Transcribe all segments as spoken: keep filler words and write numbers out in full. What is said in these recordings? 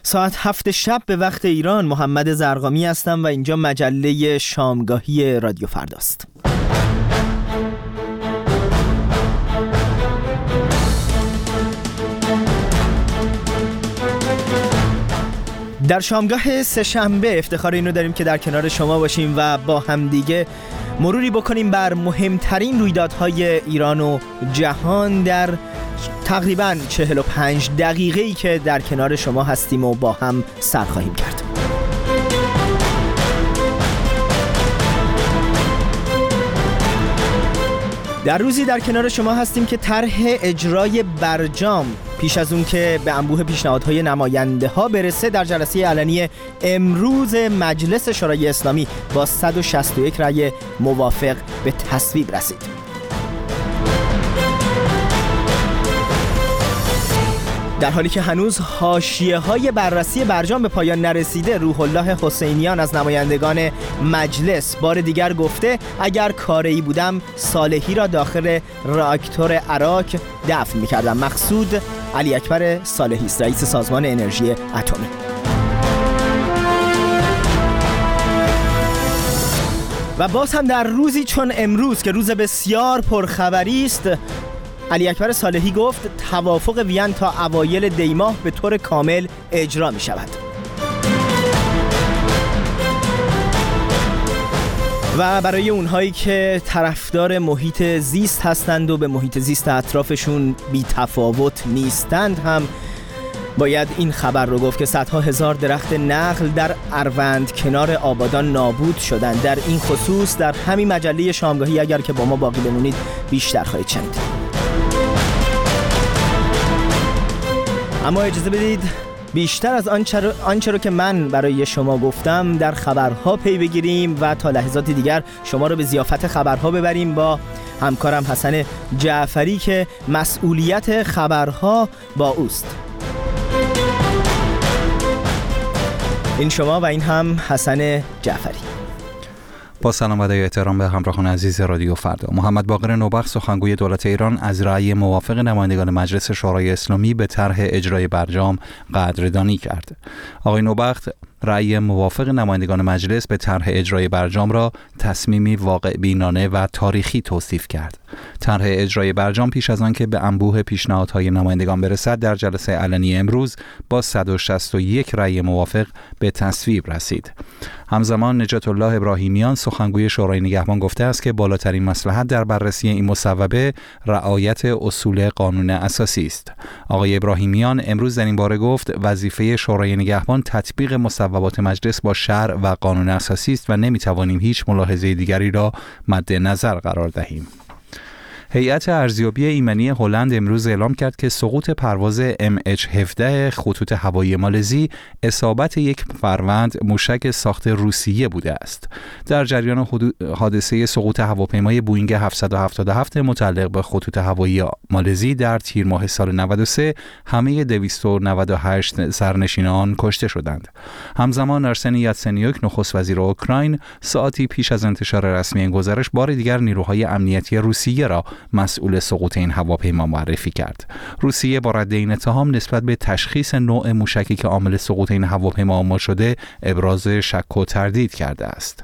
ساعت هفت شب به وقت ایران. محمد زرقامی هستم و اینجا مجله شامگاهی رادیو فرداست. در شامگاه سه‌شنبه افتخار اینو داریم که در کنار شما باشیم و با همدیگه مروری بکنیم بر مهمترین رویدادهای ایران و جهان در تقریباً چهل و پنج دقیقه‌ای که در کنار شما هستیم و با هم سر خواهیم کرد. در روزی در کنار شما هستیم که طرح اجرای برجام پیش از اون که به انبوه پیشنهادهای نماینده ها برسه در جلسه علنی امروز مجلس شورای اسلامی با صد و شصت و یک رأی موافق به تصویب رسید. در حالی که هنوز حاشیه‌های بررسی برجام به پایان نرسیده، روح الله حسینیان از نمایندگان مجلس بار دیگر گفته اگر کاری بودم صالحی را داخل راکتور عراق دفن می‌کردم. مقصود علی اکبر صالحی است، رئیس سازمان انرژی اتمی. و باز هم در روزی چون امروز که روز بسیار پرخبری است، علی اکبر صالحی گفت توافق وین تا اوایل دی ماه به طور کامل اجرا می شود. و برای اونهایی که طرفدار محیط زیست هستند و به محیط زیست اطرافشون بی تفاوت نیستند هم باید این خبر رو گفت که صدها هزار درخت نخل در اروند کنار آبادان نابود شدند. در این خصوص در همین مجله شامگاهی اگر که با ما باقی بمونید بیشتر خواهید شنید. اما اجازه بدید بیشتر از آنچه رو, آنچه رو که من برای شما گفتم در خبرها پی بگیریم و تا لحظات دیگر شما رو به ضیافت خبرها ببریم با همکارم حسن جعفری که مسئولیت خبرها با اوست. این شما و این هم حسن جعفری. با سلام و ادای احترام به همراهان عزیز رادیو فردا. محمد باقر نوبخت سخنگوی دولت ایران از رأی موافق نمایندگان مجلس شورای اسلامی به طرح اجرای برجام قدردانی کرد. آقای نوبخت رأی موافق نمایندگان مجلس به طرح اجرای برجام را تصمیمی واقع بینانه و تاریخی توصیف کرد. طرح اجرای برجام پیش از آن که به انبوه پیشنهادهای نمایندگان برسد در جلسه علنی امروز با صد و شصت و یک رأی موافق به تصویب رسید. همزمان نجات الله ابراهیمیان سخنگوی شورای نگهبان گفته است که بالاترین مصلحت در بررسی این مصوبه رعایت اصول قانون اساسی است. آقای ابراهیمیان امروز در این باره گفت وظیفه شورای نگهبان تطبیق مصوبات مجلس با شرع و قانون اساسی است و نمیتوانیم هیچ ملاحظه دیگری را مد نظر قرار دهیم. هیئت ارزیابی ایمنی هلند امروز اعلام کرد که سقوط پرواز ام اچ هفده خطوط هوایی مالزی اصابت یک فروند موشک ساخت روسیه بوده است. در جریان حادثه سقوط هواپیمای بوئینگ هفتصد و هفتاد و هفت متعلق به خطوط هوایی مالزی در تیر ماه سال نود و سه همه دویست و نود و هشت سرنشینان کشته شدند. همزمان ارسن یاتسنیوک نخست وزیر اوکراین ساعتی پیش از انتشار رسمی این گزارش بار دیگر نیروهای امنیتی روسیه را مسئول سقوط این هواپیما معرفی کرد. روسیه با رد این اتهام نسبت به تشخیص نوع موشکی که عامل سقوط این هواپیما آمار شده ابراز شک و تردید کرده است.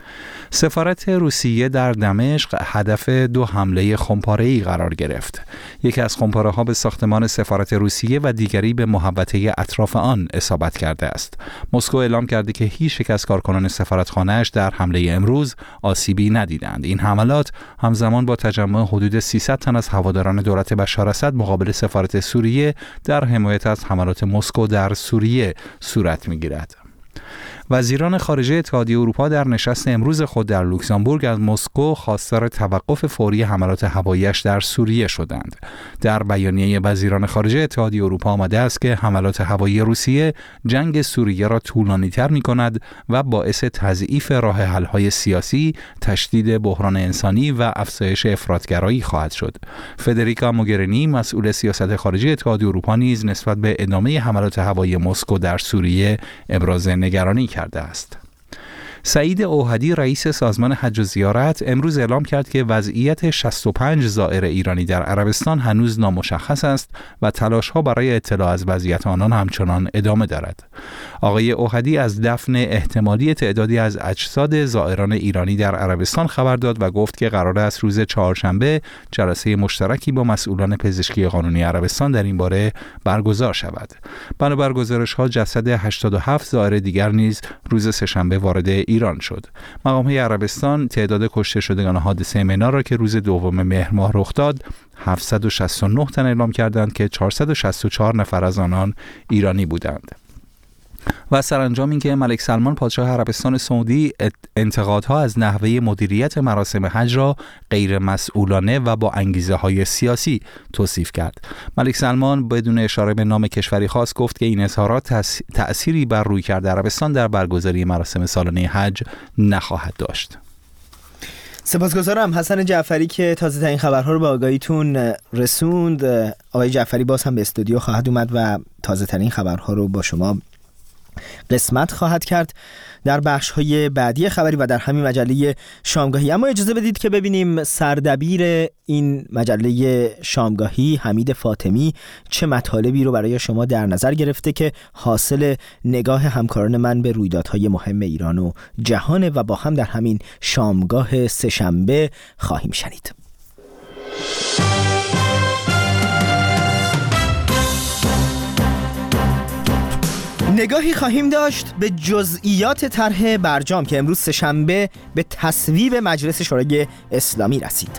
سفارت روسیه در دمشق هدف دو حمله خمپاره‌ای قرار گرفت. یکی از خمپاره‌ها به ساختمان سفارت روسیه و دیگری به محوطه اطراف آن اصابت کرده است. مسکو اعلام کرده که هیچ یک از کارکنان سفارتخانه‌اش در حمله امروز آسیبی ندیدند. این حملات همزمان با تجمع حدود سیصد تن از هواداران دولت بشار اسد مقابل سفارت سوریه در حمایت از حملات مسکو در سوریه صورت می‌گیرد. وزیران خارجه اتحادیه اروپا در نشست امروز خود در لوکزامبورگ از مسکو خواستار توقف فوری حملات هوایی‌اش در سوریه شدند. در بیانیه وزیران خارجه اتحادیه اروپا آمده است که حملات هوایی روسیه جنگ سوریه را طولانی‌تر می‌کند و باعث تضعیف راه حل‌های سیاسی، تشدید بحران انسانی و افزایش افراطگرایی خواهد شد. فدریکا موگرینی مسئول سیاست خارجی اتحادیه اروپا نیز نسبت به ادامه حملات هوایی مسکو در سوریه ابراز نگرانی کرده است. سعید اوحدی رئیس سازمان حج و زیارت امروز اعلام کرد که وضعیت شصت و پنج زائر ایرانی در عربستان هنوز نامشخص است و تلاش‌ها برای اطلاع از وضعیت آنان همچنان ادامه دارد. آقای اوحدی از دفن احتمالی تعدادی از اجساد زائران ایرانی در عربستان خبر داد و گفت که قرار است روز چهارشنبه جلسه مشترکی با مسئولان پزشکی قانونی عربستان در این باره برگزار شود. بنابر گزارش‌ها جسد هشتاد و هفت زائر دیگر نیز روز سه‌شنبه وارد ایران شد. مقام‌های عربستان تعداد کشته شدگان حادثه منار را که روز دوم مهر ماه رخ داد هفتصد و شصت و نه تن اعلام کردند که چهارصد و شصت و چهار نفر از آنان ایرانی بودند. و سرانجام اینکه ملک سلمان پادشاه عربستان سعودی انتقادها از نحوه مدیریت مراسم حج را غیر مسئولانه و با انگیزه های سیاسی توصیف کرد. ملک سلمان بدون اشاره به نام کشوری خاص گفت که این اظهارات تأثیری بر رویکرد عربستان در برگزاری مراسم سالانه حج نخواهد داشت. سپاسگزارم حسن جعفری که تازه ترین خبرها رو به آگاهیتون رسوند. آقای جعفری باز هم به استودیو خواهد اومد و تازه ترین خبرها رو با شما قسمت خواهد کرد در بخش‌های بعدی خبری و در همین مجله شامگاهی. اما اجازه بدید که ببینیم سردبیر این مجله شامگاهی حمید فاطمی چه مطالبی رو برای شما در نظر گرفته که حاصل نگاه همکاران من به رویدادهای مهم ایران و جهان و با هم در همین شامگاه سه‌شنبه خواهیم شنید. نگاهی خواهیم داشت به جزئیات طرح برجام که امروز سه‌شنبه به تصویب مجلس شورای اسلامی رسید.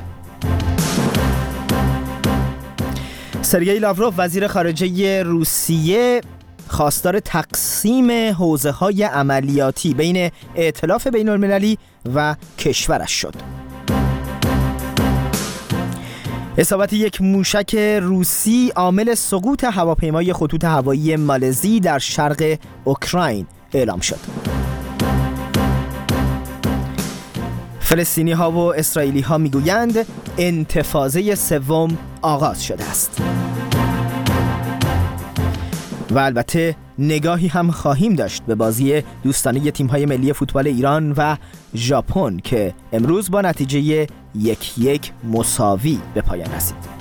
سرگئی لاوروف وزیر خارجه روسیه خواستار تقسیم حوزه‌های عملیاتی بین ائتلاف بین‌المللی و کشورش شد. اصابت یک موشک روسی عامل سقوط هواپیمای خطوط هوایی مالزی در شرق اوکراین اعلام شد. فلسطینی ها و اسرائیلی ها می گویند انتفاضه سوم آغاز شده است. و البته نگاهی هم خواهیم داشت به بازی دوستانه تیم‌های ملی فوتبال ایران و ژاپن که امروز با نتیجه یک یک مساوی به پایان رسید.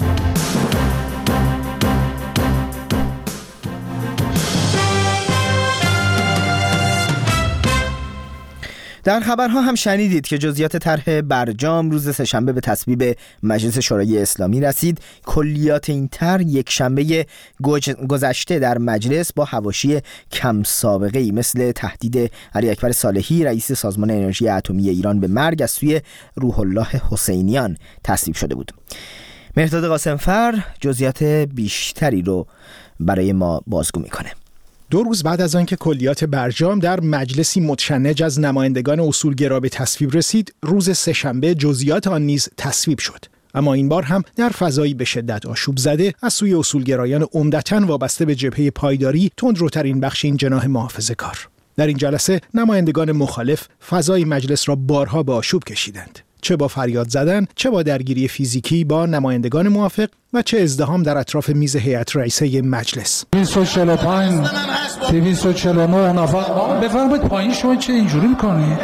در خبرها هم شنیدید که جزئیات طرح برجام روز سه‌شنبه به تصویب مجلس شورای اسلامی رسید. کلیات این طرح یک شنبه گذشته در مجلس با حواشی کم سابقه ای مثل تهدید علی اکبر صالحی رئیس سازمان انرژی اتمی ایران به مرگ از سوی روح الله حسینیان تصویب شده بود. مهرداد قاسمفر جزئیات بیشتری رو برای ما بازگو میکنه. دو روز بعد از آنکه کلیات برجام در مجلسی متشنج از نمایندگان اصولگرا به تصویب رسید، روز سه‌شنبه جزئیات آن نیز تصویب شد. اما این بار هم در فضایی به شدت آشوب زده از سوی اصولگرایان عمدتاً وابسته به جبهه پایداری، تندروترین بخش این جناح محافظه‌کار. در این جلسه نمایندگان مخالف فضای مجلس را بارها به آشوب کشیدند، چه با فریاد زدن، چه با درگیری فیزیکی با نمایندگان موافق و چه ازدحام در اطراف میز هیئت رئیسه مجلس. دویست و چهل و پنج دویست و چهل و نه نفر بفرمایید پایین. شما چه اینجوری می‌کنید؟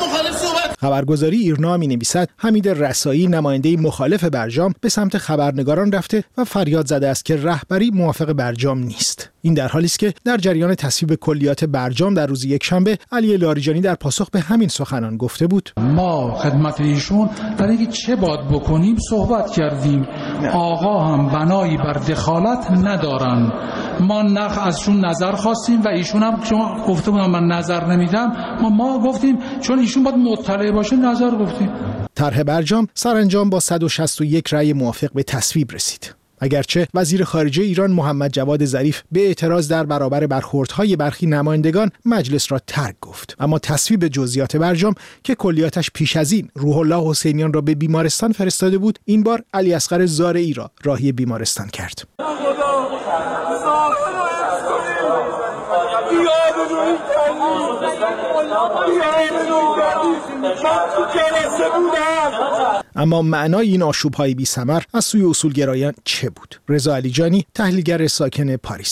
خبرگزاری ایرنا می‌نویسد حمید رسایی نماینده مخالف برجام به سمت خبرنگاران رفته و فریاد زده است که رهبری موافق برجام نیست. این در حالی است که در جریان تصویب کلیات برجام در روز یکشنبه علی لاریجانی در پاسخ به همین سخنان گفته بود: ما خدمت ایشون در اینکه چه باید بکنیم صحبت کردیم. آقا هم بنایی بر دخالت ندارن. ما نخ ازشون نظر خواستیم و ایشون هم چون گفته بودن من نظر نمیدم، ما ما گفتیم چون ایشون باید مطلع باشه نظر گفتیم. طرح برجام سرانجام با صد و شصت و یک رأی موافق به تصویب رسید. اگرچه وزیر خارجه ایران محمد جواد ظریف به اعتراض در برابر برخوردهای برخی نمایندگان مجلس را ترک گفت، اما تصویب جزئیات برجام که کلیاتش پیش از این روح الله حسینیان را به بیمارستان فرستاده بود، این بار علی اصغر زارعی را راهی بیمارستان کرد. اما معنای این آشوب‌های بی‌ثمر از سوی اصولگرایان چه بود؟ رضا علیجانی، تحلیلگر ساکن پاریس: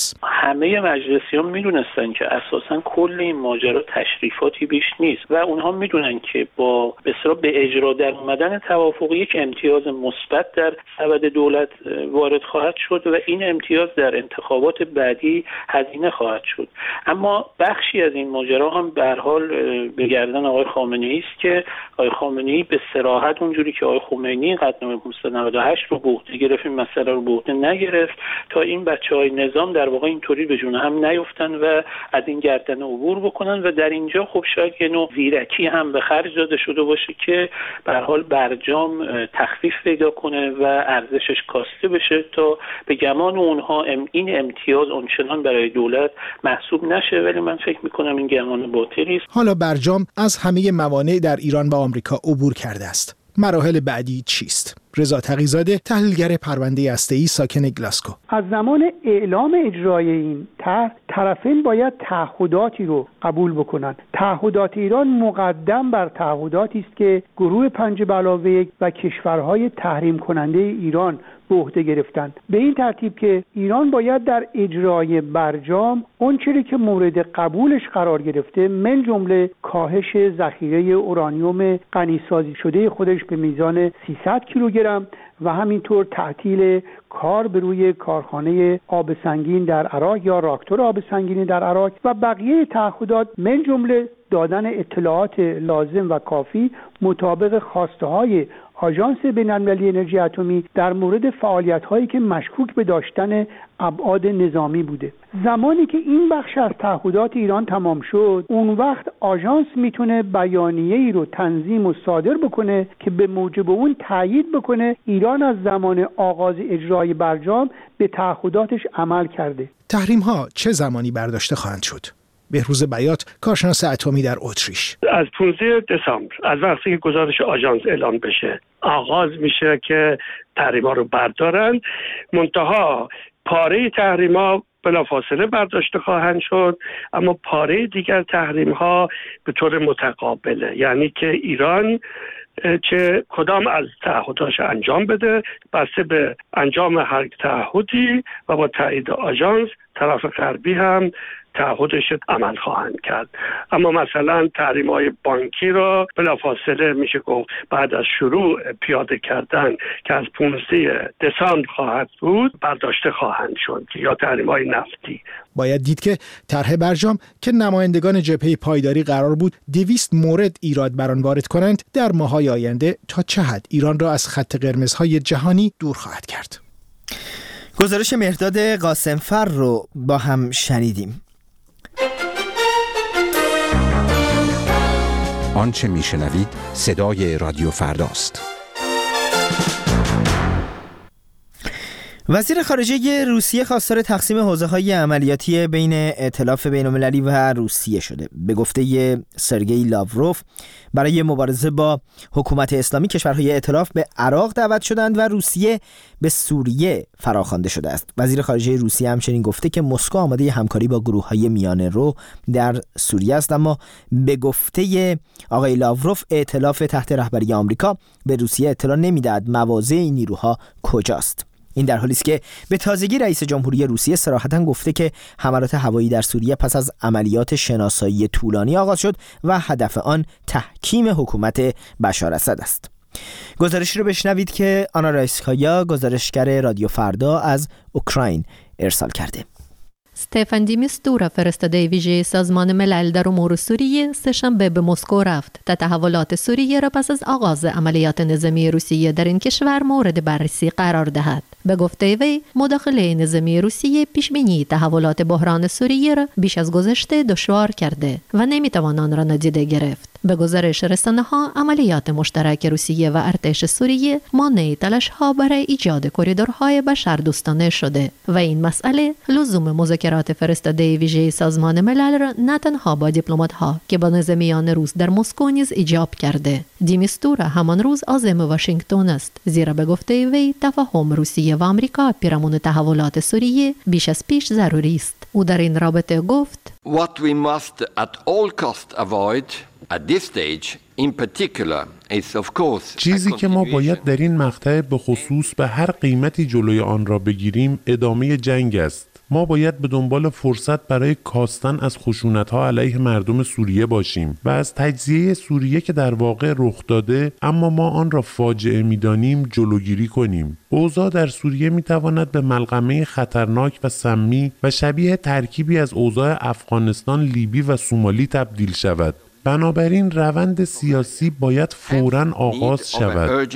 همه مجلسیان میدونستن که اساسا کل این ماجرا تشریفاتی بیش نیست و اونها میدونن که با به اصطلاح به اجرا در اومدن توافق یک امتیاز مثبت در سبد دولت وارد خواهد شد و این امتیاز در انتخابات بعدی هزینه خواهد شد. اما بخشی از این ماجرا هم به هر حال به گردن آقای خامنه‌ای است که آقای خامنه‌ای به صراحت اونجوری که آقای خمینی قدنامه پانصد و نود و هشت رو به عهده گرفت این مسئله رو به عهده نگرفت تا این بچه‌های نظام در واقع اینطوری به جون هم نیفتن و از این گردنه عبور بکنن و در اینجا خب شاید یه نوع زیرکی هم به خرج داده شده باشه که به هر حال برجام تخفیف پیدا کنه و ارزشش کاسته بشه تا به گمان اونها این امتیاز اونچنان برای دولت محسوب نشه، ولی من فکر میکنم این گمان باطلی است. حالا برجام از همه موانع در ایران و آمریکا عبور کرده است. مراحل بعدی چیست؟ رضا تقی‌زاده، تحلیلگر پرونده هسته‌ای ساکن گلاسکو: از زمان اعلام اجرای این طرح طرفین باید تعهداتی رو قبول بکنن. تعهدات ایران مقدم بر تعهداتی است که گروه پنج به علاوه یک و کشورهای تحریم کننده ایران به عهده گرفتند. به این ترتیب که ایران باید در اجرای برجام اون چیزی که مورد قبولش قرار گرفته من جمله کاهش ذخیره اورانیوم غنیسازی شده خودش به میزان سیصد کیلوگرم و همینطور تعطیل کار به روی کارخانه آب سنگین در عراق یا راکتور آب سنگینی در عراق و بقیه تعهدات من جمله دادن اطلاعات لازم و کافی مطابق خواسته های آژانس بین‌المللی انرژی اتمی در مورد فعالیت‌هایی که مشکوک به داشتن ابعاد نظامی بوده. زمانی که این بخش از تعهدات ایران تمام شد، اون وقت آژانس میتونه بیانیه‌ای رو تنظیم و صادر بکنه که به موجب اون تایید بکنه ایران از زمان آغاز اجرای برجام به تعهداتش عمل کرده. تحریم‌ها چه زمانی برداشته خواهند شد؟ بهروز بیات، کارشناس اتمی در اتریش: از پانزده دسامبر از وقتی که گزارش آژانس اعلام بشه آغاز میشه که تحریم‌ها رو بردارن. منتها پاره تحریم‌ها بلافاصله برداشته خواهند شد، اما پاره دیگر تحریم‌ها به طور متقابله، یعنی که ایران چه کدام از تعهداش انجام بده بسته به انجام هر تعهدی و با تایید آژانس طرف غربی هم تعهدش عمل خواهند کرد. اما مثلا تحریم‌های بانکی را بلافاصله میشه گفت بعد از شروع پیاده کردن که از پانزده دسامبر خواهد بود برداشته خواهند شد، یا تحریم‌های نفتی. باید دید که طرح برجام که نمایندگان جبهه پایداری قرار بود دویست مورد ایراد بر آن وارد کنند در ماه‌های آینده تا چه حد ایران را از خط قرمزهای جهانی دور خواهد کرد. گزارش مهرداد قاسمفر رو با هم شنیدیم. آنچه میشنوید صدای رادیو فرداست. وزیر خارجه روسیه خواستار تقسیم حوزه‌های عملیاتی بین ائتلاف بین‌المللی و روسیه شده. به گفته سرگئی لاوروف، برای مبارزه با حکومت اسلامی کشورهای ائتلاف به عراق دعوت شدند و روسیه به سوریه فراخوانده شده است. وزیر خارجه روسیه همچنین گفته که مسکو آماده همکاری با گروه‌های میانه رو در سوریه است، اما به گفته آقای لاوروف ائتلاف تحت رهبری آمریکا به روسیه اطلاع نمی‌دهد مواضع این نیروها کجاست. این در حالی است که به تازگی رئیس جمهوری روسیه صراحتاً گفته که حملات هوایی در سوریه پس از عملیات شناسایی طولانی آغاز شد و هدف آن تحکیم حکومت بشار اسد است. گزارشی رو بشنوید که آنا رایسکایا، گزارشگر رادیو فردا، از اوکراین ارسال کرده. استفان دی میستورا، فرستاده ویژه سازمان ملل در امور سوریه، سه‌شنبه به مسکو رفت تا تحولات سوریه را پس از آغاز عملیات نظامی روسیه در این کشور مورد بررسی قرار دهد. به گفته وی، مداخله نظامی روسیه پیشبینی تحولات بحران سوریه را بیش از گذشته دشوار کرده و نمیتوان آن را نادیده گرفت. به گزارش رسانه‌ها، عملیات مشترک روسیه و ارتش سوریه مانع تلاش‌ها برای ایجاد کریدورهای بشردوستانه شده و این مسئله لزوم مذاکرات فرستاده ویژه سازمان ملل را نه تنها با دیپلمات‌ها که با نظامیان روس در مسکو نیز ایجاب کرده. دیمیستورا همان روز عازم واشنگتن است، زیرا به گفته وی تفاهم روسیه و آمریکا پیرامون تحولات سوریه بیش از پیش ضروری است. او در این رابطه گفت: What we must at all cost avoid at this stage in particular is of course چیزی که ما باید در این مقطع به خصوص به هر قیمتی جلوی آن را بگیریم ادامه جنگ است. ما باید به دنبال فرصت برای کاستن از خشونت‌ها علیه مردم سوریه باشیم و از تجزیه سوریه که در واقع رخ داده اما ما آن را فاجعه می‌دانیم جلوگیری کنیم. اوضاع در سوریه می‌تواند به ملغمه خطرناک و سمی و شبیه ترکیبی از اوضاع افغانستان، لیبی و سومالی تبدیل شود. بنابراین روند سیاسی باید فوراً آغاز شود.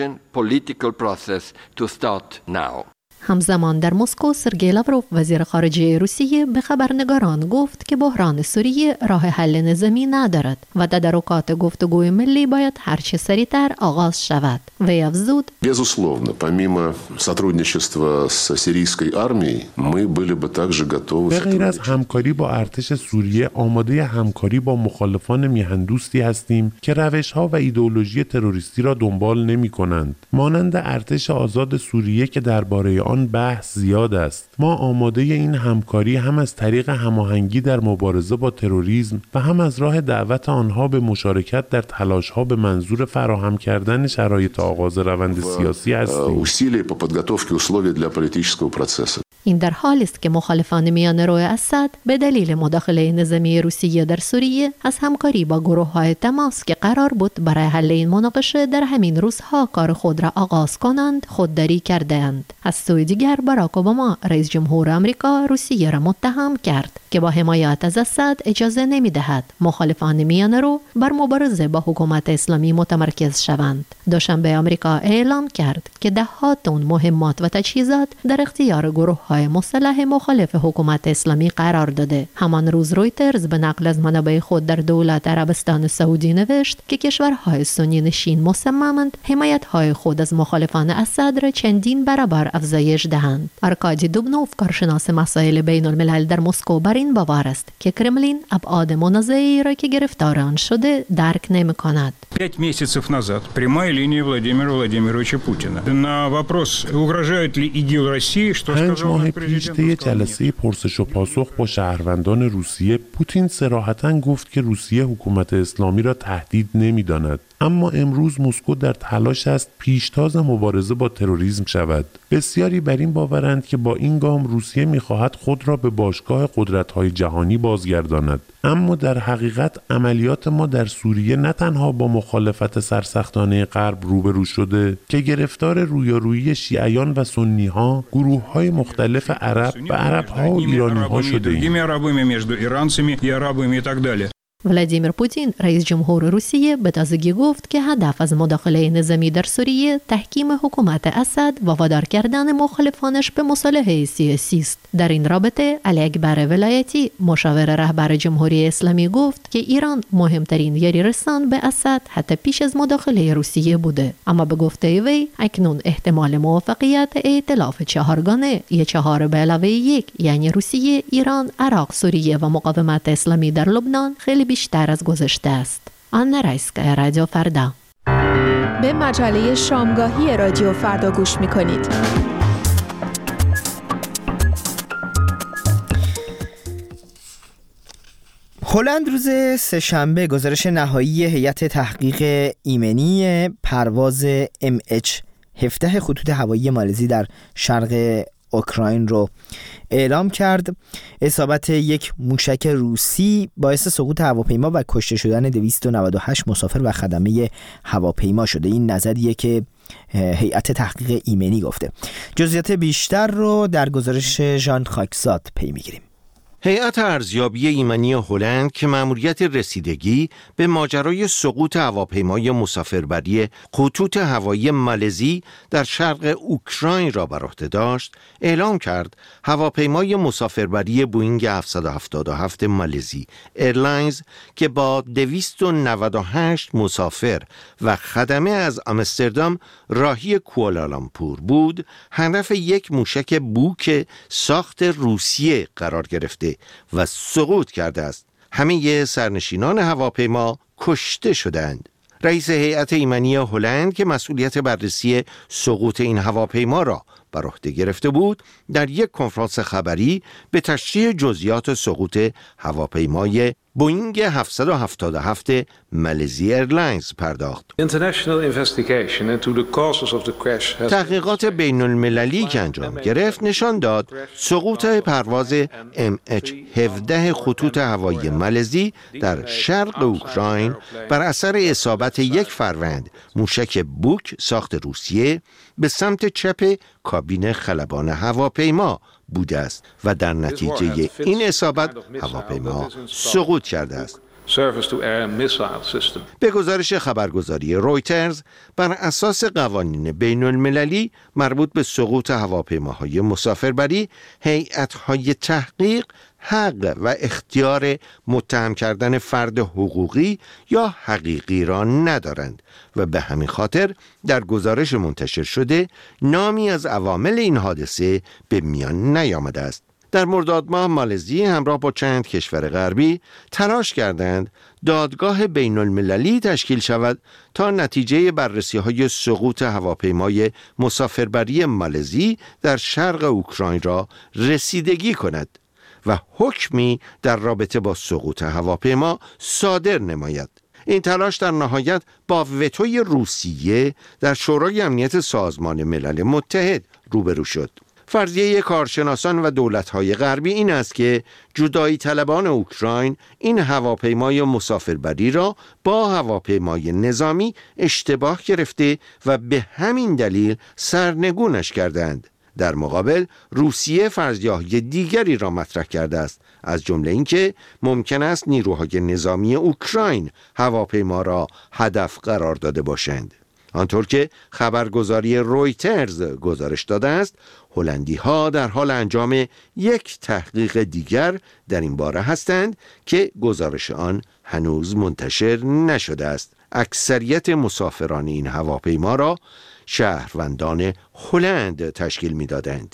همزمان در مسکو سرگئی لاوروف وزیر خارجه روسیه به خبرنگاران گفت که بحران سوریه راه حل نظامی ندارد و تدارکات گفتگوی ملی باید هرچه سریعتر آغاز شود. وی افزود: Безусловно, помимо сотрудничества с сирийской армией, мы были бы также готовы. به غیر از همکاری با ارتش سوریه، آماده همکاری با مخالفان میهن‌دوستی هستیم که روش‌ها و ایدئولوژی تروریستی را دنبال نمی‌کنند. مانند ارتش آزاد سوریه که درباره آن بحث زیاد است. ما آماده این همکاری هم از طریق هماهنگی در مبارزه با تروریسم و هم از راه دعوت آنها به مشارکت در تلاش‌ها به منظور فراهم کردن شرایط آغاز روند سیاسی هستیم. این در حالی است که مخالفان میانرو اسد به دلیل مداخله نظامی روسیه در سوریه از همکاری با گروه‌های تماس که قرار بود برای حل این مناقشه در همین روزها کار خود را آغاز کنند خودداری کردند. از سوی دیگر باراک اوباما رئیس جمهور آمریکا روسیه را متهم کرد که با حمایت از اسد اجازه نمی‌دهد مخالفان میانرو بر مبارزه با حکومت اسلامی متمرکز شوند. دوشنبه آمریکا اعلام کرد که ده ها تن مهمات و تجهیزات در اختیار گروه‌های مسلح مخالف حکومت اسلامی قرار داده. همان روز رویترز به نقل از منابع خود در دولت عربستان سعودی نوشت که کشورهای سنی نشین مصممند حمایت‌های خود از مخالفان اسد را چندین برابر افزایش دهند. آرکادی دوبنوف کارشناس مسائل بین الملل در مسکو بر این باور است که کرملین ابعاد منازعه‌ای را که گرفتار آن شده درک نمی‌کند. пять месяцев назад прямая линия Владимира Владимировича Путина. На вопрос, угрожает ли ИГИЛ России, что сказал ماه پیش طی جلسه پرسش و پاسخ با شهروندان روسیه، پوتین صراحتاً گفت که روسیه حکومت اسلامی را تهدید نمی‌داند. اما امروز مسکو در تلاش است پیشتاز مبارزه با تروریسم شود. بسیاری بر این باورند که با این گام روسیه می‌خواهد خود را به باشگاه قدرت‌های جهانی بازگرداند. اما در حقیقت عملیات ما در سوریه نه تنها با مخالفت سرسختانه غرب روبرو شده که گرفتار رویارویی شیعیان و سنی‌ها، گروه‌های مختلف عرب و عرب‌ها و ایرانی‌ها شده ایم. ولادیمیر پوتین رئیس جمهور روسیه به تازگی گفت که هدف از مداخله نظامی در سوریه تحکیم حکومت اسد و وادار کردن مخالفانش به مصالحه سیاسی است. در این رابطه علی اکبر ولایتی مشاور رهبر جمهوری اسلامی گفت که ایران مهمترین یاری رسان به اسد حتی پیش از مداخله روسیه بوده، اما به گفته وی اکنون احتمال موفقیت ائتلاف چهارگانه یا چهار به علاوه یک یعنی روسیه، ایران، عراق، سوریه و مقاومت اسلامی در لبنان خیلی بیشتر از گذشته است. آنا رایسکایا، رادیو فردا. به مجله شامگاهی رادیو فردا گوش می‌کنید. هلند روز سه‌شنبه گزارش نهایی هیئت تحقیق ایمنی پرواز ام اچ هفده خطوط هوایی مالزی در شرق اوکراین رو اعلام کرد. اصابت یک موشک روسی باعث سقوط هواپیما و کشته شدن دویست و نود و هشت مسافر و خدمه هواپیما شده. این نظریه که هیئت تحقیق ایمنی گفته. جزئیات بیشتر رو در گزارش ژان خاکزاد پی میگیریم. هیئت ارزیابی ایمنی هلند که مأموریت رسیدگی به ماجرای سقوط هواپیمای مسافربری خطوط هوایی مالزی در شرق اوکراین را بر عهده داشت، اعلام کرد هواپیمای مسافربری بوئینگ هفتصد و هفتاد و هفت مالزی ایرلاینز که با دویست و نود و هشت مسافر و خدمه از آمستردام راهی کوالالامپور بود، هدف یک موشک بوک ساخت روسیه قرار گرفته و سقوط کرده است. همه سرنشینان هواپیما کشته شدند. رئیس هیئت ایمنی هلند که مسئولیت بررسی سقوط این هواپیما را بر عهده گرفته بود، در یک کنفرانس خبری به تشریح جزئیات سقوط هواپیمای بوئینگ هفتصد و هفتاد و هفت مالزی ایرلاینز پرداخت. تحقیقات بین المللی که انجام گرفت نشان داد سقوط پرواز ام اچ هفده خطوط هوایی مالزی در شرق اوکراین بر اثر اصابت یک فروند موشک بوک ساخت روسیه به سمت چپ کابین خلبان هواپیما بوده است و در نتیجه این اصابت هواپیما سقوط کرده است. به گزارش خبرگزاری رویترز، بر اساس قوانین بین المللی مربوط به سقوط هواپیماهای مسافربری، هیئت‌های تحقیق حق و اختیار متهم کردن فرد حقوقی یا حقیقی را ندارند و به همین خاطر در گزارش منتشر شده نامی از عوامل این حادثه به میان نیامده است. در مرداد ماه مالزی همراه با چند کشور غربی تلاش کردند دادگاه بین المللی تشکیل شود تا نتیجه بررسی های سقوط هواپیمای مسافربری مالزی در شرق اوکراین را رسیدگی کند و حکمی در رابطه با سقوط هواپیما صادر نماید. این تلاش در نهایت با وتوی روسیه در شورای امنیت سازمان ملل متحد روبرو شد. فرضیه کارشناسان و دولت‌های غربی این است که جدایی طلبان اوکراین این هواپیمای مسافربری را با هواپیمای نظامی اشتباه گرفته و به همین دلیل سرنگونش کردند. در مقابل روسیه فرضیه‌های دیگری را مطرح کرده است، از جمله اینکه ممکن است نیروهای نظامی اوکراین هواپیما را هدف قرار داده باشند. آنطور که خبرگزاری رویترز گزارش داده است، هلندی‌ها در حال انجام یک تحقیق دیگر در این باره هستند که گزارش آن هنوز منتشر نشده است. اکثریت مسافران این هواپیما را شهروندان هلند تشکیل می‌دادند.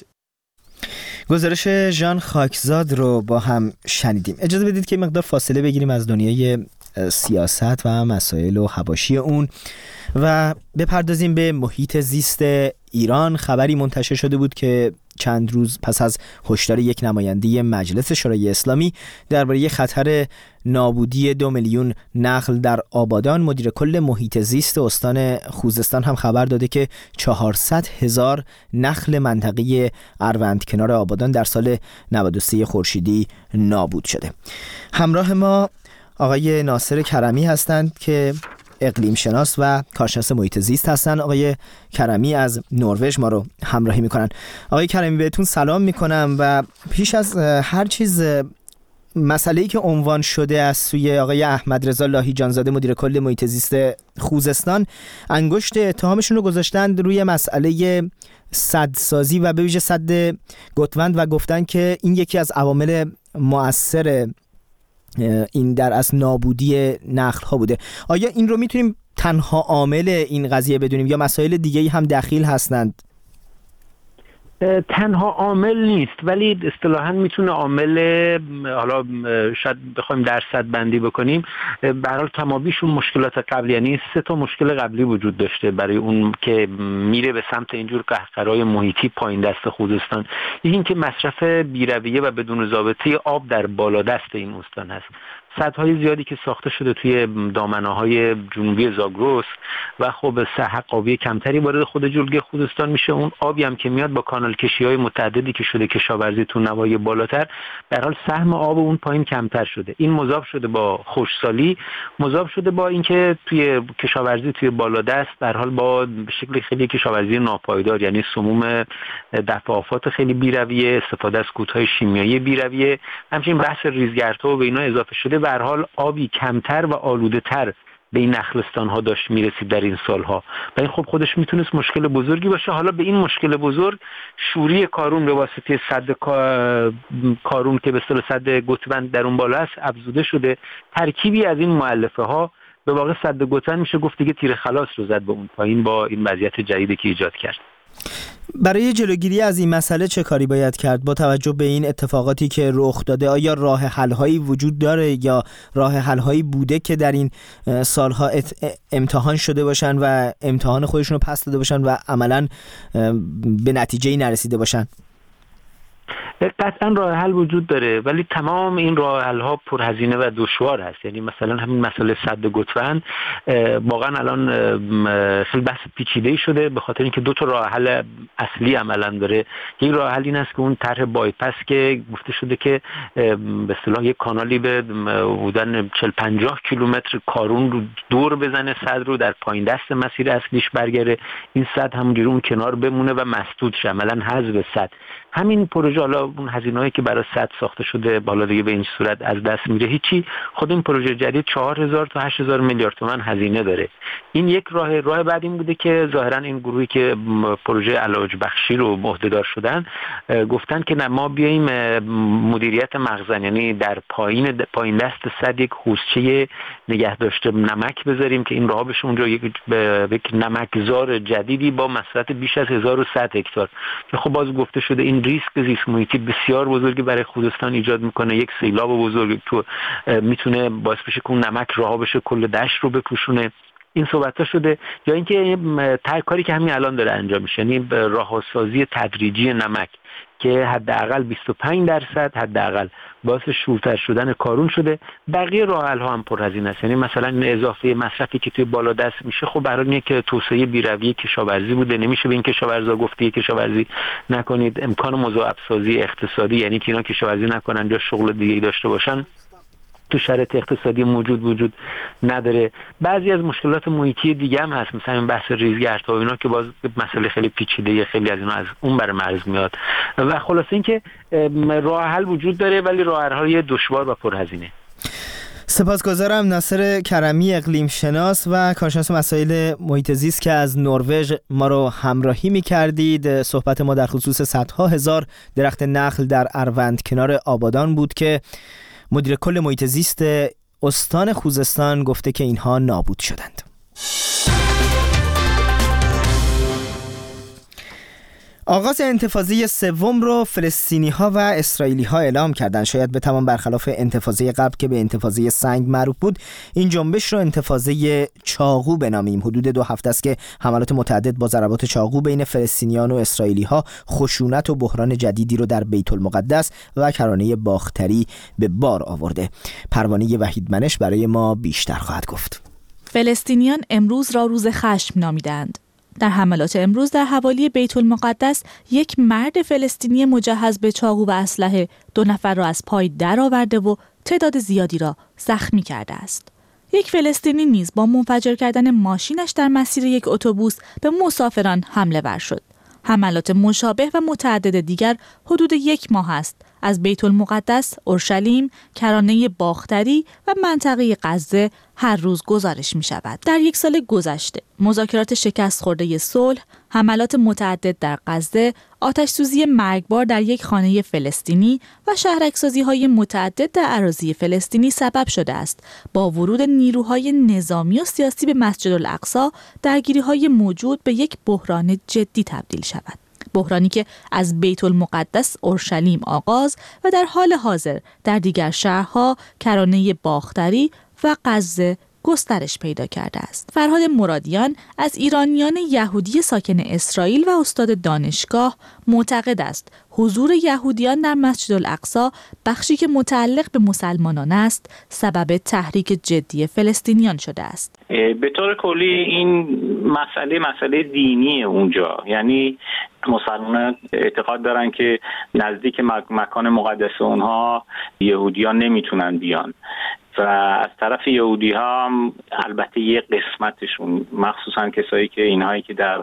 گزارش ژان خاکزاد رو با هم شنیدیم. اجازه بدید که مقدار فاصله بگیریم از دنیای سیاست و مسائل و حواشی اون و بپردازیم به محیط زیست ایران. خبری منتشر شده بود که چند روز پس از هشدار یک نماینده مجلس شورای اسلامی درباره خطر نابودی دو میلیون نخل در آبادان، مدیر کل محیط زیست استان خوزستان هم خبر داده که چهارصد هزار نخل منطقه اروند کنار آبادان در سال نود و سه خورشیدی نابود شده. همراه ما آقای ناصر کرمی هستند که اقلیم شناس و کارشناس محیط زیست هستند. آقای کرمی از نروژ ما رو همراهی میکنن. آقای کرمی بهتون سلام میکنم و پیش از هر چیز مسئله‌ای که عنوان شده از سوی آقای احمد رضا لاهی جانزاده مدیر کل محیط زیست خوزستان، انگشت اتهامشون رو گذاشتند روی مسئله سدسازی و به ویژه سد گتوند و گفتن که این یکی از عوامل مؤثر این در اصل نابودی نخل ها بوده. آیا این رو میتونیم تنها عامل این قضیه بدونیم یا مسائل دیگه‌ای هم دخیل هستند؟ تنها عامل نیست، ولی اصطلاحاً میتونه عامل، حالا شاید بخوایم درصد بندی بکنیم، به هر حال کمابیشون مشکلات قبلی، یعنی سه تا مشکل قبلی وجود داشته برای اون که میره به سمت اینجور قهقرای محیطی پایین دست خوزستان. یکی این که مصرف بی‌رویه و بدون ضابطه آب در بالادست این استان هست. سدهای زیادی که ساخته شده توی دامنه‌های جنوبی زاگرس و خب سطح آبی کمتری وارد خود جلگه خوزستان میشه. اون آبی هم که میاد با کانال کشی‌های متعددی که شده کشاورزی تو نواحی بالاتر، به هر حال سهم آب اون پایین کمتر شده. این مضاف شده با خشکسالی، مضاف شده با اینکه توی کشاورزی توی بالادست به هر حال با شکل خیلی کشاورزی ناپایدار، یعنی سموم دفع آفات خیلی بی‌رویه، استفاده از کودهای شیمیایی بی‌رویه، همچنین بحث ریزگردها و به اینا اضافه شده، به هر حال آبی کمتر و آلوده‌تر به این نخلستان ها داشت میرسید در این سالها و این خب خودش میتونست مشکل بزرگی باشه. حالا به این مشکل بزرگ شوری کارون به واسطه سد کارون که به اصطلاح سد گتوند در اون بالا است افزوده شده. ترکیبی از این مؤلفه ها به واقع سد گتوند میشه گفت دیگه تیر خلاص رو زد به اون پایین با این وضعیت جدیدی که ایجاد کرد. برای جلوگیری از این مسئله چه کاری باید کرد با توجه به این اتفاقاتی که رخ داده؟ آیا راه حل‌هایی وجود داره یا راه حل‌هایی بوده که در این سالها امتحان شده باشن و امتحان خودشون رو پس داده باشن و عملاً به نتیجه‌ای نرسیده باشن؟ قطعا راه حل وجود داره، ولی تمام این راه حل ها پرهزینه و دشوار هست. یعنی مثلا همین مسئله سد گتفن واقعا الان خیلی بحث پیچیده شده به خاطر اینکه دو تا راه حل اصلی عملا داره. یک راه حل این است که اون طرح بایپاس که گفته شده که به اصطلاح یک کانالی به بودن چهل پنجاه کیلومتر کارون رو دور بزنه، سد رو در پایین دست مسیر اصلیش برگره، این سد همونجوری اون کنار بمونه و مسدود شه، عملاً حذف سد. همین پروژه حالا اون هزینه‌ای که برای سد ساخته شده بالا دیگه به این صورت از دست میره هیچی. خود این پروژه جدید چهار هزار تا هشت هزار میلیارد تومان هزینه داره. این یک راه. راه بعد این بوده که ظاهرا این گروهی که پروژه علاج بخشی رو عهده‌دار شدن گفتن که نه، ما بیایم مدیریت مخزن، یعنی در پایین پایین دست سد یک حوضچه نگه داشته نمک بذاریم که این راه بشه اونجا یک یک نمکزار جدیدی با مساحت بیش از هزار و صد هکتار که خب باز گفته شده این ریسک زیست محیطی بسیار بزرگی برای خوزستان ایجاد میکنه. یک سیلاب بزرگ تو میتونه باعث بشه که اون نمک رها بشه کل دشت رو بپوشونه. این صحبت‌ها شده. یا اینکه تر کاری که همین الان داره انجام میشه، یعنی راهسازی تدریجی نمک که حداقل بیست و پنج درصد حداقل باعث شورتر شدن کارون شده. بقیه راه حل ها هم پرهزینه است. یعنی مثلا این اضافه مصرفی که توی بالا دست میشه خب برای اینکه توسعه بی‌رویه کشاورزی بوده، نمیشه به این کشاورزا گفته کشاورزی نکنید. امکان مضاعف سازی اقتصادی، یعنی که اینا کشاورزی نکنن یا شغل دیگه‌ای داشته باشن، تو شرایط اقتصادی موجود وجود نداره. بعضی از مشکلات محیطی دیگه هم هست، مثلا این بحث ریزگردها و اینا که باز مسئله خیلی پیچیده، خیلی از اینا از اون بر مرز میاد. و خلاصه اینکه راه حل وجود داره ولی راه حل‌های دشوار و پرهزینه. سپاسگزارم ناصر کرمی، اقلیم شناس و کارشناس مسائل محیط زیست که از نروژ ما رو همراهی می‌کردید. صحبت ما در خصوص صدها هزار درخت نخل در اروند کنار آبادان بود که مدیر کل محیط زیست استان خوزستان گفته که اینها نابود شدند. آغاز انتفاضه سوم رو فلسطینی‌ها و اسرائیلی‌ها اعلام کردند. شاید بتوان برخلاف انتفاضه قبل که به انتفاضه سنگ معروف بود، این جنبش رو انتفاضه چاقو بنامیم. حدود دو هفته است که حملات متعدد با ضربات چاقو بین فلسطینیان و اسرائیلی‌ها خشونت و بحران جدیدی رو در بیت المقدس و کرانه باختری به بار آورده. پروانه وحیدمنش برای ما بیشتر خواهد گفت. فلسطینیان امروز را روز خشم نامیدند. در حملات امروز در حوالی بیت المقدس یک مرد فلسطینی مجهز به چاقو و اسلحه دو نفر را از پای درآورده و تعداد زیادی را زخمی کرده است. یک فلسطینی نیز با منفجر کردن ماشینش در مسیر یک اتوبوس به مسافران حمله ور شد. حملات مشابه و متعدد دیگر حدود یک ماه است از بیت المقدس، اورشلیم، کرانه باختری و منطقه غزه هر روز گزارش می شود. در یک سال گذشته مذاکرات شکست خورده صلح، حملات متعدد در غزه، آتش سوزی مرگبار در یک خانه فلسطینی و شهرک‌سازی های متعدد در اراضی فلسطینی سبب شده است با ورود نیروهای نظامی و سیاسی به مسجد الاقصی درگیری‌های موجود به یک بحران جدی تبدیل شود. بحرانی که از بیت المقدس اورشلیم آغاز و در حال حاضر در دیگر شهرها کرانه باختری و غزه گسترش پیدا کرده است. فرهاد مرادیان از ایرانیان یهودی ساکن اسرائیل و استاد دانشگاه معتقد است حضور یهودیان در مسجد الاقصی، بخشی که متعلق به مسلمانان است، سبب تحریک جدی فلسطینیان شده است. به طور کلی این مسئله مسئله دینی اونجا، یعنی مسلمانان اعتقاد دارن که نزدیک مکان مقدس اونها یهودیان نمیتونن بیان و از طرف یهودی ها هم البته یه قسمتشون، مخصوصا کسایی که اینهایی که در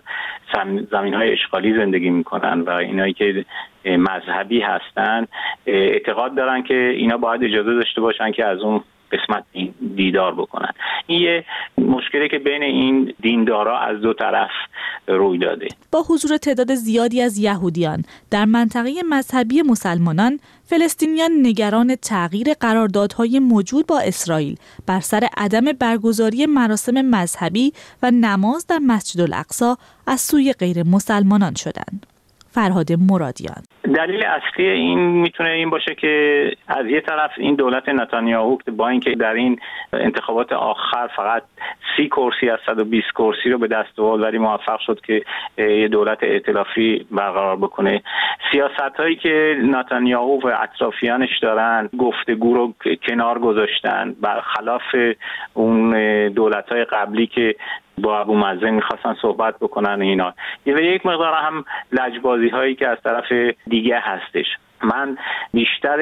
زمین های اشغالی زندگی میکنن و اینهایی که مذهبی هستن، اعتقاد دارن که اینا باید اجازه داشته باشن که از اون قسمت دیدار بکنن. این یه مشکلی که بین این دیندارا از دو طرف روی داده. با حضور تعداد زیادی از یهودیان در منطقه مذهبی مسلمانان، فلسطینیان نگران تغییر قراردادهای موجود با اسرائیل بر سر عدم برگزاری مراسم مذهبی و نماز در مسجد الاقصی از سوی غیر مسلمانان شدند. فرهاد مرادیان. دلیل اصلی این میتونه این باشه که از یه طرف این دولت نتانیاهو با اینکه در این انتخابات آخر فقط سی کرسی از صد و بیست کرسی رو به دست آورد ولی موفق شد که یه دولت ائتلافی برقرار بکنه، سیاست‌هایی که نتانیاهو و اطرافیانش دارن گفتگو رو کنار گذاشتن، برخلاف اون دولت‌های قبلی که با ابو مازن میخواستن صحبت بکنن اینا. یه یک مقدار هم لجبازی هایی که از طرف دیگه هستش. من بیشتر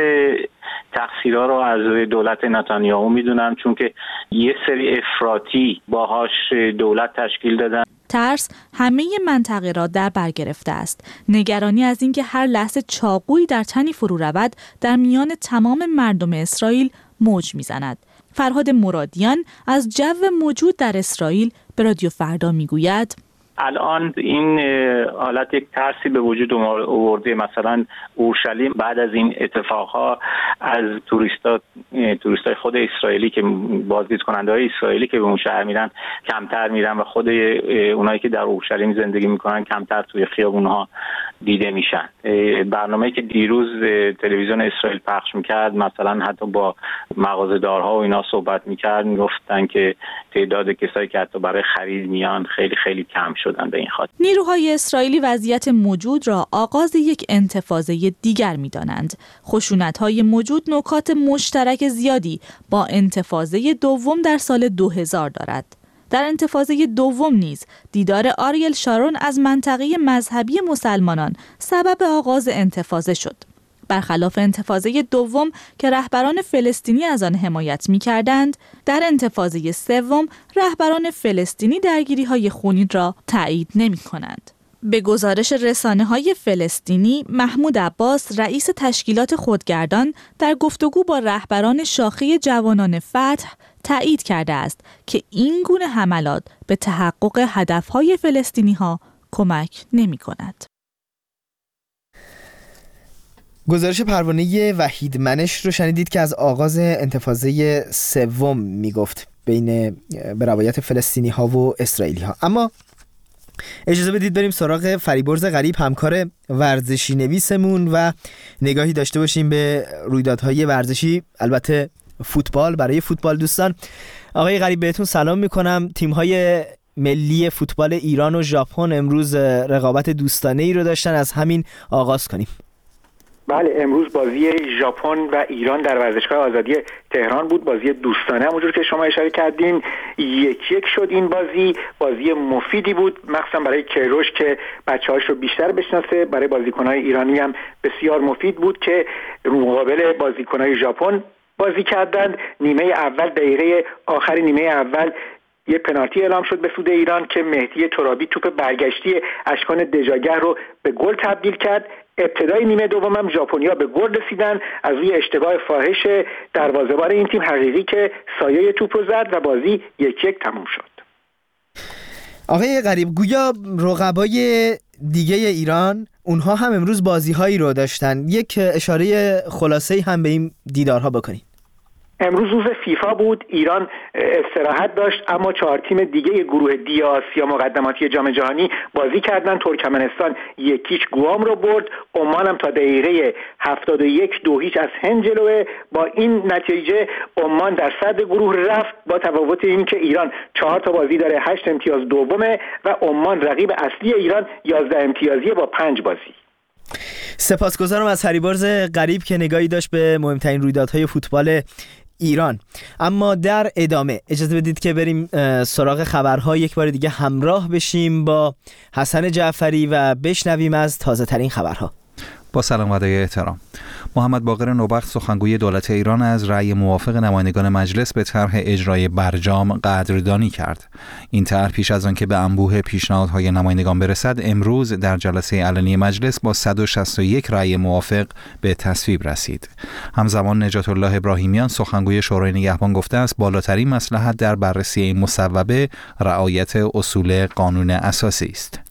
تقصیرها رو از دولت نتانیاهو میدونم، چون که یه سری افراطی باهاش دولت تشکیل دادن. ترس همه منطقه را در بر گرفته است. نگرانی از اینکه هر لحظه چاقویی در تنی فرو رود در میان تمام مردم اسرائیل موج میزند. فرهاد مرادیان از جو موجود در اسرائیل به رادیو فردا میگوید الان این حالت یک ترسی به وجود آورده. مثلا اورشلیم بعد از این اتفاقها از توریستا توریستای خود اسرائیلی که بازدید کننده های اسرائیلی که به اون شهر میرن کمتر میرن و خود اونایی که در اورشلیم زندگی میکنن کمتر توی خیابونها دیده میشن. برنامه‌ای که دیروز تلویزیون اسرائیل پخش میکرد مثلا حتی با مغازه‌دارها و اینا صحبت میکرد، میگفتن که تعداد کسایی که حتی برای خرید میان خیلی خیلی کم شدن. به این خاطر نیروهای اسرائیلی وضعیت موجود را آغاز یک انتفاضه دیگر می‌دانند. خشونت‌های موجود نکات مشترک زیادی با انتفاضه دوم در سال دو هزار دارد. در انتفاضه دوم نیز دیدار آریل شارون از منطقه مذهبی مسلمانان سبب آغاز انتفاضه شد. برخلاف انتفاضه دوم که رهبران فلسطینی از آن حمایت می‌کردند، در انتفاضه سوم رهبران فلسطینی درگیری‌های خونین را تایید نمی‌کنند. به گزارش رسانه‌های فلسطینی، محمود عباس رئیس تشکیلات خودگردان در گفتگو با رهبران شاخه جوانان فتح تایید کرده است که این گونه حملات به تحقق هدف‌های فلسطینی‌ها کمک نمی‌کند. گزارش پروانه وحید منش رو شنیدید که از آغاز انتفاضه سوم میگفت بین به روایت فلسطینی ها و اسرائیلی ها. اما اجازه بدید بریم سراغ فریبرز غریب، همکار ورزشی نویسمون، و نگاهی داشته باشیم به رویدادهای ورزشی، البته فوتبال، برای فوتبال دوستان. آقای غریب بهتون سلام میکنم. تیم‌های ملی فوتبال ایران و ژاپن امروز رقابت دوستانه ای رو داشتن، از همین آغاز کنیم. بله، امروز بازی ژاپن و ایران در ورزشگاه آزادی تهران بود. بازی دوستانه همونجور که شما اشاره کردین یک یک شد. این بازی بازی مفیدی بود، مخصوصا برای کیروش که بچه‌هاش رو بیشتر بشناسه. برای بازیکن‌های ایرانی هم بسیار مفید بود که مقابل بازیکن‌های ژاپن بازی کردند. نیمه اول، دقیقه آخر نیمه اول یه پنالتی اعلام شد به سود ایران که مهدی ترابی توپ برگشتی اشکان دژاگر رو به گل تبدیل کرد. ابتدای نیمه دوم هم ژاپنیا به گل رسیدن از روی اشتباه فاحش دروازه‌بان این تیم حقیقی که سایه توپ رو زد و بازی یک یک تموم شد. آقای غریب، گویا رقبای دیگه ایران اونها هم امروز بازی‌هایی رو داشتن، یک اشاره خلاصه‌ای هم به این دیدارها بکنید. امروز روز فیفا بود. ایران استراحت داشت، اما چهار تیم دیگه گروه دی آسیا مقدماتی جام جهانی بازی کردن. ترکمنستان یکیچ گوام رو برد. عمان هم تا دقیقه هفتاد و یک دو هیچ از هند جلوه. با این نتیجه عمان در صدر گروه رفت، با تفاوت این که ایران چهار تا بازی داره، هشت امتیاز دومه و عمان رقیب اصلی ایران یازده امتیازیه با پنج بازی. سپاسگزارم از فریبرز غریب که نگاهی داشت به مهمترین رویدادهای فوتبال ایران. اما در ادامه اجازه بدید که بریم سراغ خبرها، یک بار دیگه همراه بشیم با حسن جعفری و بشنویم از تازه ترین خبرها. با سلام و ادای احترام. محمد باقر نوبخت سخنگوی دولت ایران از رأی موافق نمایندگان مجلس به طرح اجرای برجام قدردانی کرد. این طرح پیش از آن که به انبوه پیشنهادهای نمایندگان برسد، امروز در جلسه علنی مجلس با صد و شصت و یک رأی موافق به تصویب رسید. همزمان نجات الله ابراهیمیان سخنگوی شورای نگهبان گفته است بالاترین مصلحت در بررسی این مصوبه رعایت اصول قانون اساسی است.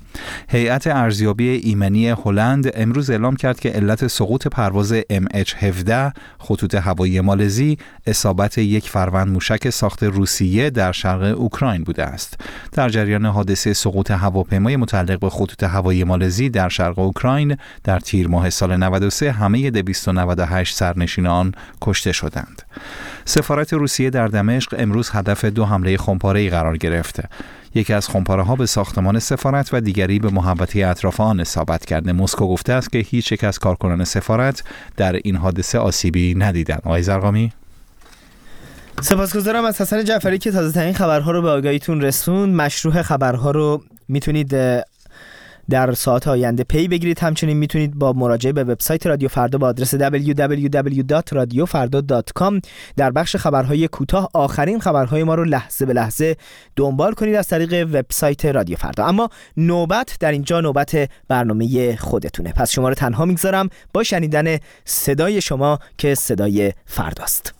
هیئت ارزیابی ایمنی هلند امروز اعلام کرد که علت سقوط پرواز ام اچ هفده خطوط هوایی مالزی اصابت یک فروند موشک ساخت روسیه در شرق اوکراین بوده است. در جریان حادثه سقوط هواپیمای متعلق به خطوط هوایی مالزی در شرق اوکراین در تیر ماه سال نود و سه همه دویست و نود و هشت سرنشین آن کشته شدند. سفارت روسیه در دمشق امروز هدف دو حمله خمپاره‌ای قرار گرفته. یکی از خمپاره‌ها به ساختمان سفارت و دیگری به محوطه اطراف آن اصابت کرده. مسکو گفته است که هیچ یک از کارکنان سفارت در این حادثه آسیبی ندیدند. آقای زرقامی؟ سپاسگزارم از حسن جعفری که تازه ترین خبرها رو به آگاهیتون رسوند. مشروع خبرها رو میتونید در ساعت آینده پی بگیرید. همچنین میتونید با مراجعه به وبسایت رادیو فردا با آدرس دبلیو دبلیو دبلیو دات رادیو فردا دات کام در بخش خبرهای کوتاه آخرین خبرهای ما رو لحظه به لحظه دنبال کنید از طریق وبسایت رادیو فردا. اما نوبت در اینجا نوبت برنامه خودتونه، پس شما رو تنها میگذارم با شنیدن صدای شما که صدای فرداست.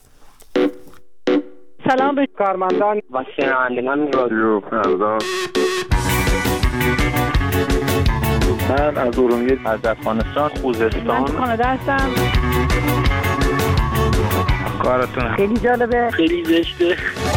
سلام به کارمندان و شنوندگان رادیو فردا. من از ارومیه، از افغانستان، خوزستان، من کانادا هستم. کارتون خیلی جالبه، خیلی زشته.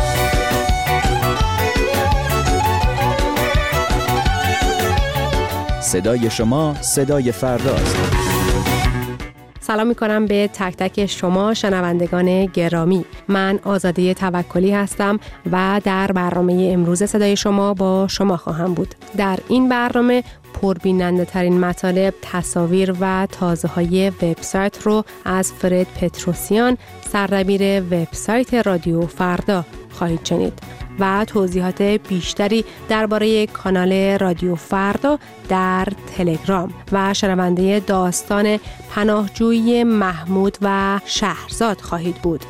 صدای شما صدای فرداست. سلام میکنم به تک تک شما شنوندگان گرامی. من آزاده توکلی هستم و در برنامه امروز صدای شما با شما خواهم بود. در این برنامه پربیننده ترین مطالب، تصاویر و تازه های وبسایت رو از فرد پتروسیان، سردبیر وبسایت رادیو فردا خواهید شنید و توضیحات بیشتری درباره کانال رادیو فردا در تلگرام و شنونده داستان پناهجویی محمود و شهرزاد خواهید بود.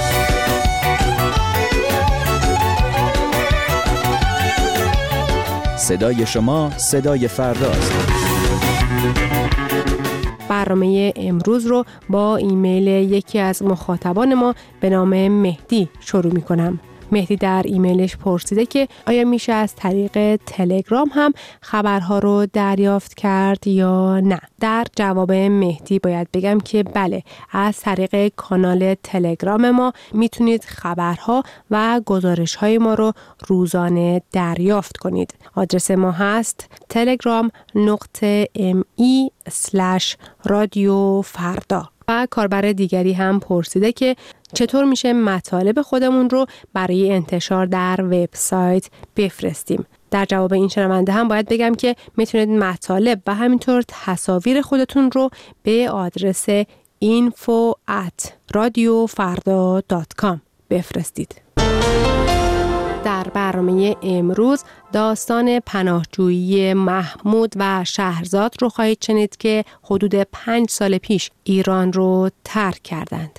صدای شما صدای فرداست. برنامه امروز رو با ایمیل یکی از مخاطبان ما به نام مهدی شروع می کنم. مهدی در ایمیلش پرسیده که آیا میشه از طریق تلگرام هم خبرها رو دریافت کرد یا نه. در جواب مهدی باید بگم که بله، از طریق کانال تلگرام ما میتونید خبرها و گزارش‌های ما رو روزانه دریافت کنید. آدرس ما هست تلگرام نقطه ام ای اسلش رادیو فردا. و کاربر دیگری هم پرسیده که چطور میشه مطالب خودمون رو برای انتشار در وبسایت بفرستیم. در جواب این شنونده هم باید بگم که میتونید مطالب و همینطور تصاویر خودتون رو به آدرس اینفو ات رادیو فردا دات کام بفرستید. در برنامه امروز داستان پناهجویی محمود و شهرزاد رو خواهید شنید که حدود پنج سال پیش ایران رو ترک کردند.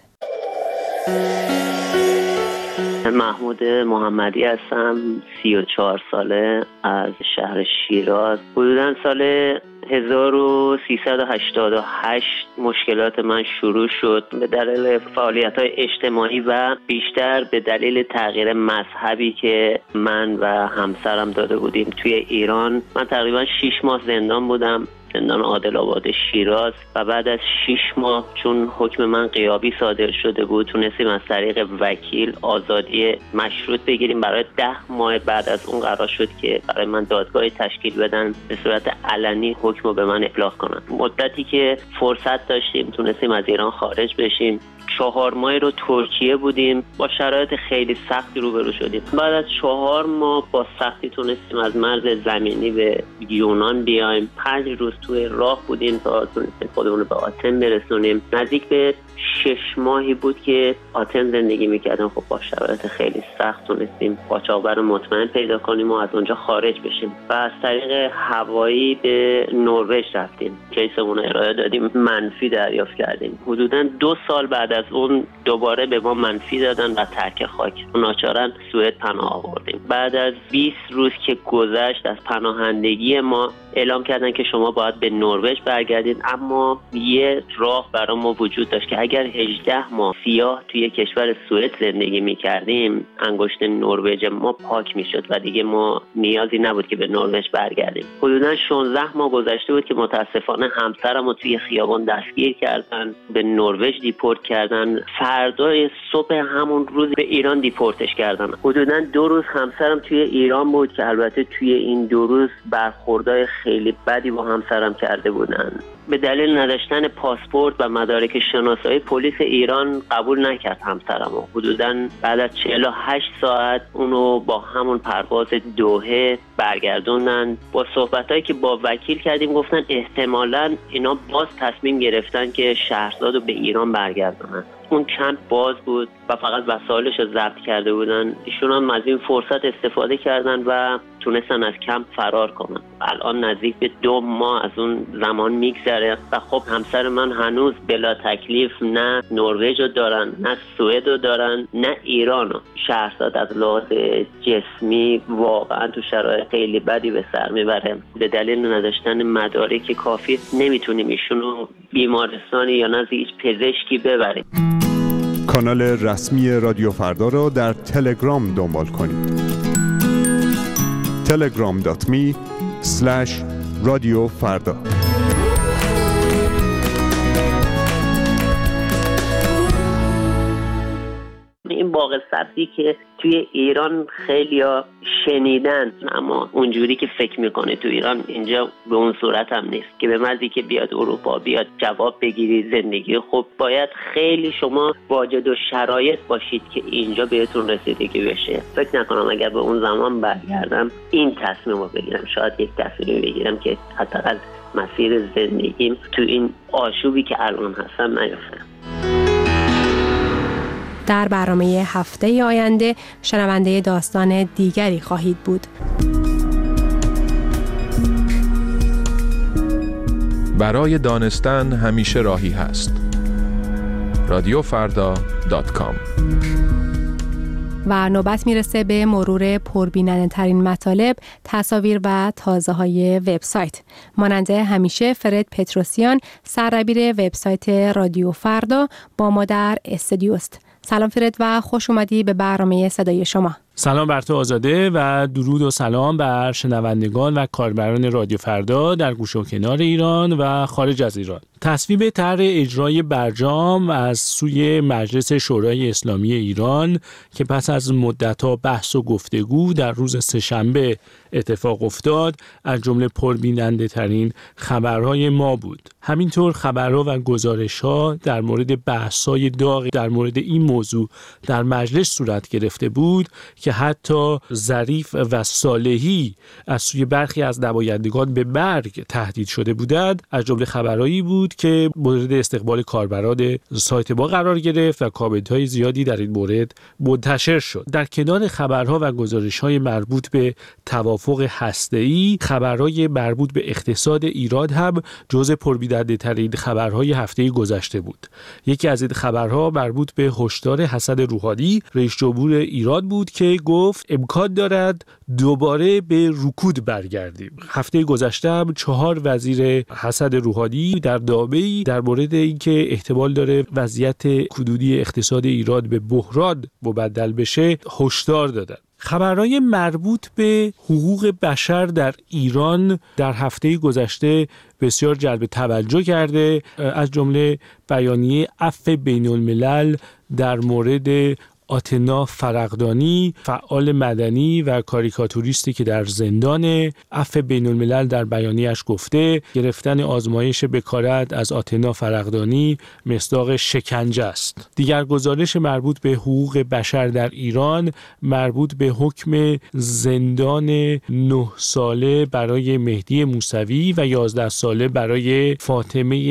محمود محمدی هستم، سی و چهار ساله، از شهر شیراز. حدوداً سال هزار و سیصد و هشتاد و هشت مشکلات من شروع شد به دلیل فعالیت‌های اجتماعی و بیشتر به دلیل تغییر مذهبی که من و همسرم داده بودیم توی ایران. من تقریباً شش ماه زندان بودم، زندان عادل آباد شیراز، و بعد از شش ماه چون حکم من غیابی صادر شده بود تونستیم از طریق وکیل آزادی مشروط بگیریم. برای ده ماه بعد از اون قرار شد که برای من دادگاهی تشکیل بدن به صورت علنی حکم رو به من ابلاغ کنن. مدتی که فرصت داشتیم تونستیم از ایران خارج بشیم. چهار ماه رو ترکیه بودیم، با شرایط خیلی سختی روبرو شدیم. بعد از چهار ماه با سختی تونستیم از مرز زمینی به یونان بیایم. پنج روز توی راه بودیم تا تونستیم خودمون رو به آتن برسونیم. نزدیک به شش ماهی بود که آتن زندگی میکردیم. خب با شرایط خیلی سخت تونستیم قاچاقبر مطمئن پیدا کنیم و از اونجا خارج بشیم و از طریق هوایی به نروژ رفتیم. کیسمون رو ارائه دادیم، منفی دریافت کردیم. حدوداً دو سال بعد از اون دوباره به ما منفی دادن و ترک خاک. ناچارن سوئد پناه آوردیم. بعد از بیست روز که گذشت از پناهندگی ما اعلام کردن که شما باید به نروژ برگردید، اما یه راه برای ما وجود داشت که اگر هجده ماه سیاه توی کشور سوئد زندگی می‌کردیم انگشت نروژ ما پاک می‌شد و دیگه ما نیازی نبود که به نروژ برگردیم. حدوداً شانزده ماه گذشته بود که متاسفانه همسرمو توی خیابان دستگیر کردن، به نروژ دیپورت کردن. فردای صبح همون روز به ایران دیپورتش کردن. حدوداً دو روز همسرم توی ایران بود که البته توی این دو روز برخوردای خیلی بدی با همسرم کرده بودن. به دلیل نداشتن پاسپورت و مدارک شناسایی پلیس ایران قبول نکرد همسرمو. حدوداً بعد از چهل و هشت ساعت اونو با همون پرواز دوحه برگردوندن. با صحبتایی که با وکیل کردیم گفتن احتمالاً اینا باز تصمیم گرفتن که شهرزادو به ایران برگردونن. اون کمپ باز بود و فقط وسایلش رو ضبط کرده بودن. ایشون هم از این فرصت استفاده کردن و تونستن از کمپ فرار کنن. الان نزدیک به دو ماه از اون زمان میگذره و خب همسر من هنوز بلا تکلیف نه نروژ رو دارن، نه سوئد رو دارن، نه ایران رو. شهرزاد از لحاظ جسمی واقعا تو شرایط خیلی بدی به سر میبره. به دلیل نداشتن مدارک کافی نمیتونیم ایشون رو بیمارستانی یا نزد هیچ پزشکی ببریم. کانال رسمی رادیو فردا را در تلگرام دنبال کنید. تلگرام دات می اسلش رادیو فردا. این باغ سبزی که توی ایران خیلیا شنیدن، اما اونجوری که فکر میکنه تو ایران اینجا به اون صورت هم نیست که به مزی که بیاد اروپا بیاد جواب بگیری زندگی خوب. باید خیلی شما واجد و شرایط باشید که اینجا بهتون رسیدگی بشه. فکر نکنم اگر به اون زمان برگردم این تصمیم رو بگیرم. شاید یک تصمیم بگیرم که حداقل مسیر زندگیم تو این آشوبی که الان هستم نیفتم. در برنامه هفته آینده شنونده داستان دیگری خواهید بود. برای دانستن همیشه راهی هست. رادیو فردا دات کام. و نوبت میرسه به مرور پربیننده ترین مطالب، تصاویر و تازه های وبسایت. مانند همیشه فرد پتروسیان سردبیر وبسایت رادیو فردا با ما در استودیو است. سلام فرد و خوش اومدی به برنامه صدای شما. سلام بر تو آزاده و درود و سلام بر شنوندگان و کاربران رادیو فردا در گوش و کنار ایران و خارج از ایران. تصویب طرح اجرای برجام از سوی مجلس شورای اسلامی ایران که پس از مدت‌ها بحث و گفتگو در روز سه‌شنبه اتفاق افتاد، از جمله پربیننده ترین خبرهای ما بود. همینطور خبرها و گزارش‌ها در مورد بحث‌های داغی در مورد این موضوع در مجلس صورت گرفته بود که حتی ظریف و صالحی از سوی برخی از نمایندگان به مرگ تهدید شده بودند. از جمله خبرهایی بود که مورد استقبال کاربران سایت ما قرار گرفت و کامنت‌های زیادی در این مورد منتشر شد. در کنار خبرها و گزارش‌های مربوط به توافق هسته‌ای، خبرهای مربوط به اقتصاد ایران هم جزء پربیننده‌ترین خبرهای هفته گذشته بود. یکی از این خبرها مربوط به هشدار حسن روحانی رئیس جمهور ایران بود که گفت امکان دارد دوباره به رکود برگردیم. هفته گذشته هم چهار وزیر حسن روحانی در نامه‌ای در مورد اینکه احتمال داره وضعیت کدودی اقتصاد ایران به بحران مبدل بشه هشدار دادند. خبرهای مربوط به حقوق بشر در ایران در هفته گذشته بسیار جلب توجه کرده، از جمله بیانیه عفو بین الملل در مورد آتنا فرقدانی، فعال مدنی و کاریکاتوریستی که در زندان. عفو بین الملل در بیانیه‌اش گفته گرفتن آزمایش بکارت از آتنا فرقدانی مصداق شکنجه است. دیگر گزارش مربوط به حقوق بشر در ایران مربوط به حکم زندان نه ساله برای مهدی موسوی و یازده ساله برای فاطمه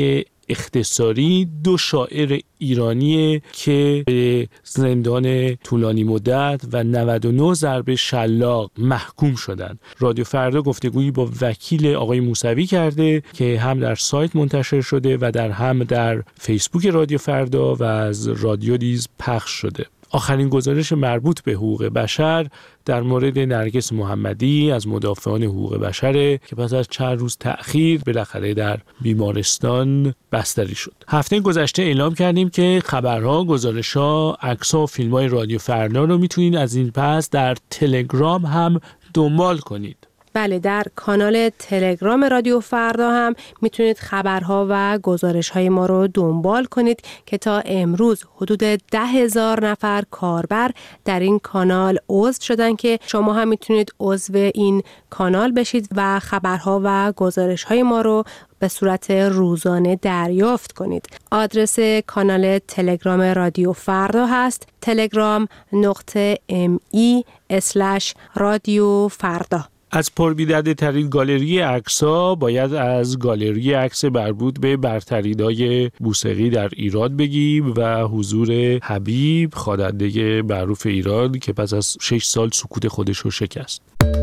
اختصاری دو شاعر ایرانی که به زندان طولانی مدت و نود و نه ضرب شلاق محکوم شدند. رادیو فردا گفتگویی با وکیل آقای موسوی کرده که هم در سایت منتشر شده و در هم در فیسبوک رادیو فردا و از رادیو نیز پخش شده. آخرین گزارش مربوط به حقوق بشر در مورد نرگس محمدی از مدافعان حقوق بشره که پس از چند روز تأخیر بالاخره در بیمارستان بستری شد. هفته گذشته اعلام کردیم که خبرها، گزارش‌ها، عکس‌ها و فیلم‌های رادیو فردا رو میتونید از این پس در تلگرام هم دنبال کنید. بله، در کانال تلگرام رادیو فردا هم میتونید خبرها و گزارش‌های ما رو دنبال کنید که تا امروز حدود ده هزار نفر کاربر در این کانال عضو شدن که شما هم میتونید عضو این کانال بشید و خبرها و گزارش‌های ما رو به صورت روزانه دریافت کنید. آدرس کانال تلگرام رادیو فردا هست تلگرام نقطه ام ای اسلش رادیو فردا. از پربیدرده ترین گالری عکس‌ها باید از گالری عکس مربوط به برتریدای موسیقی در ایران بگیم و حضور حبیب، خواننده معروف ایران که پس از شش سال سکوت خودش رو شکست.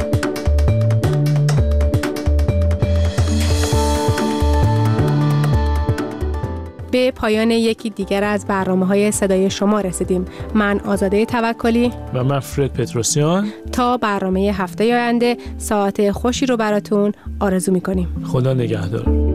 به پایان یکی دیگر از برنامه‌های صدای شما رسیدیم. من آزاده توکلی و من فرد پتروسیان تا برنامه هفته آینده ساعت خوشی رو براتون آرزو می‌کنیم. خدا نگهدار.